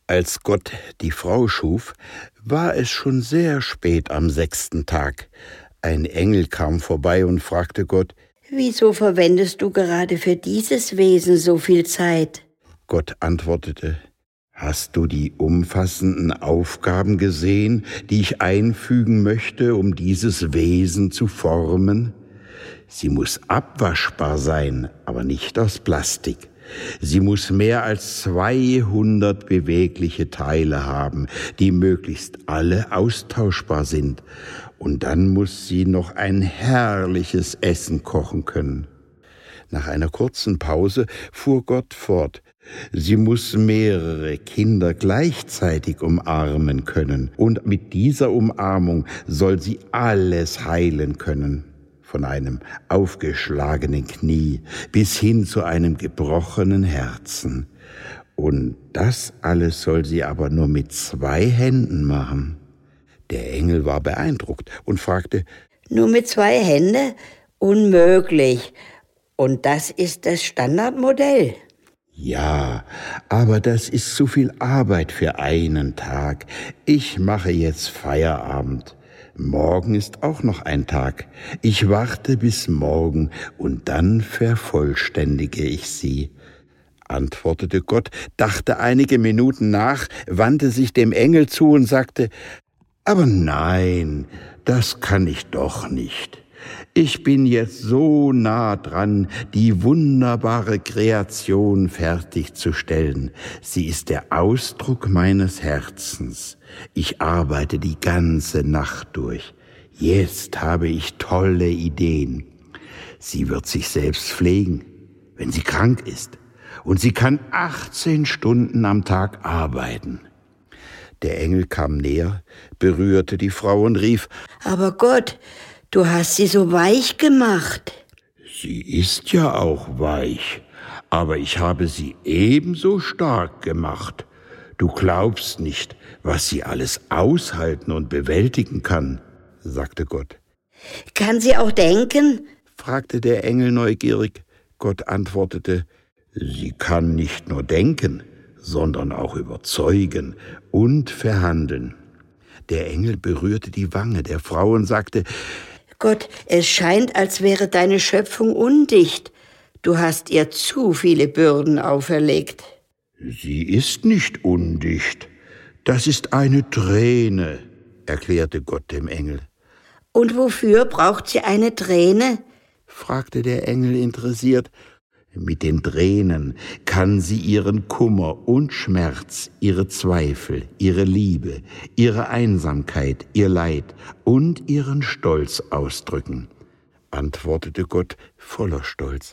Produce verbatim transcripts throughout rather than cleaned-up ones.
Als Gott die Frau schuf, war es schon sehr spät am sechsten Tag. Ein Engel kam vorbei und fragte Gott: »Wieso verwendest du gerade für dieses Wesen so viel Zeit?« Gott antwortete: »Hast du die umfassenden Aufgaben gesehen, die ich einfügen möchte, um dieses Wesen zu formen? Sie muss abwaschbar sein, aber nicht aus Plastik. Sie muss mehr als zweihundert bewegliche Teile haben, die möglichst alle austauschbar sind. Und dann muss sie noch ein herrliches Essen kochen können.« Nach einer kurzen Pause fuhr Gott fort: »Sie muss mehrere Kinder gleichzeitig umarmen können. Und mit dieser Umarmung soll sie alles heilen können. Von einem aufgeschlagenen Knie bis hin zu einem gebrochenen Herzen. Und das alles soll sie aber nur mit zwei Händen machen.« Der Engel war beeindruckt und fragte: »Nur mit zwei Händen? Unmöglich. Und das ist das Standardmodell?« »Ja, aber das ist zu viel Arbeit für einen Tag. Ich mache jetzt Feierabend. Morgen ist auch noch ein Tag. Ich warte bis morgen und dann vervollständige ich sie.« Antwortete Gott, dachte einige Minuten nach, wandte sich dem Engel zu und sagte: »Aber nein, das kann ich doch nicht. Ich bin jetzt so nah dran, die wunderbare Kreation fertigzustellen. Sie ist der Ausdruck meines Herzens. Ich arbeite die ganze Nacht durch. Jetzt habe ich tolle Ideen. Sie wird sich selbst pflegen, wenn sie krank ist. Und sie kann achtzehn Stunden am Tag arbeiten.« Der Engel kam näher, berührte die Frau und rief: »Aber Gott, du hast sie so weich gemacht.« »Sie ist ja auch weich, aber ich habe sie ebenso stark gemacht. Du glaubst nicht, was sie alles aushalten und bewältigen kann«, sagte Gott. »Kann sie auch denken?« fragte der Engel neugierig. Gott antwortete: »Sie kann nicht nur denken, sondern auch überzeugen und verhandeln.« Der Engel berührte die Wange der Frau und sagte: »Gott, es scheint, als wäre deine Schöpfung undicht. Du hast ihr zu viele Bürden auferlegt.« »Sie ist nicht undicht. Das ist eine Träne«, erklärte Gott dem Engel. »Und wofür braucht sie eine Träne?« fragte der Engel interessiert. »Mit den Tränen kann sie ihren Kummer und Schmerz, ihre Zweifel, ihre Liebe, ihre Einsamkeit, ihr Leid und ihren Stolz ausdrücken«, antwortete Gott voller Stolz.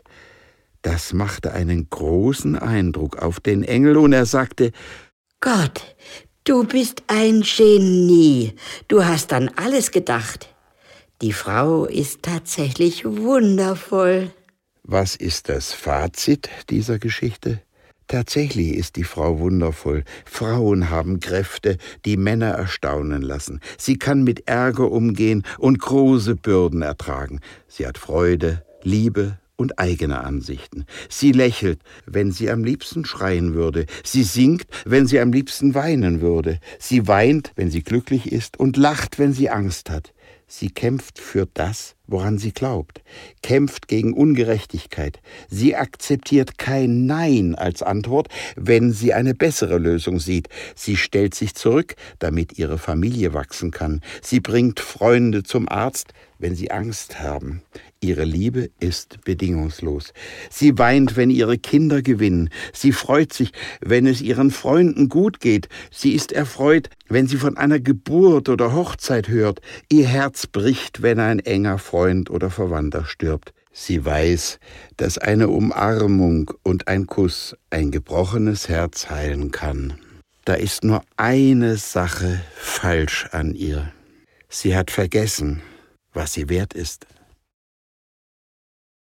Das machte einen großen Eindruck auf den Engel und er sagte: »Gott, du bist ein Genie. Du hast an alles gedacht. Die Frau ist tatsächlich wundervoll.« Was ist das Fazit dieser Geschichte? Tatsächlich ist die Frau wundervoll. Frauen haben Kräfte, die Männer erstaunen lassen. Sie kann mit Ärger umgehen und große Bürden ertragen. Sie hat Freude, Liebe und eigene Ansichten. Sie lächelt, wenn sie am liebsten schreien würde. Sie singt, wenn sie am liebsten weinen würde. Sie weint, wenn sie glücklich ist und lacht, wenn sie Angst hat. Sie kämpft für das, woran sie glaubt, kämpft gegen Ungerechtigkeit. Sie akzeptiert kein Nein als Antwort, wenn sie eine bessere Lösung sieht. Sie stellt sich zurück, damit ihre Familie wachsen kann. Sie bringt Freunde zum Arzt, wenn sie Angst haben. Ihre Liebe ist bedingungslos. Sie weint, wenn ihre Kinder gewinnen. Sie freut sich, wenn es ihren Freunden gut geht. Sie ist erfreut, wenn sie von einer Geburt oder Hochzeit hört. Ihr Herz bricht, wenn ein enger Freund oder Verwandter stirbt. Sie weiß, dass eine Umarmung und ein Kuss ein gebrochenes Herz heilen kann. Da ist nur eine Sache falsch an ihr. Sie hat vergessen, was sie wert ist.